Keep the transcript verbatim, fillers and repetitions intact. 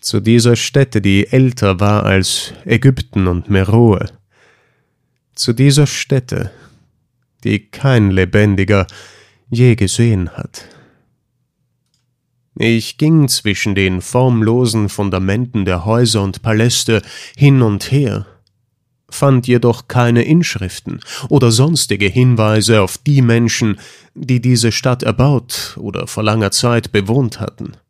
zu dieser Stätte, die älter war als Ägypten und Meroe, zu dieser Stätte, die kein Lebendiger je gesehen hat. Ich ging zwischen den formlosen Fundamenten der Häuser und Paläste hin und her, fand jedoch keine Inschriften oder sonstige Hinweise auf die Menschen, die diese Stadt erbaut oder vor langer Zeit bewohnt hatten.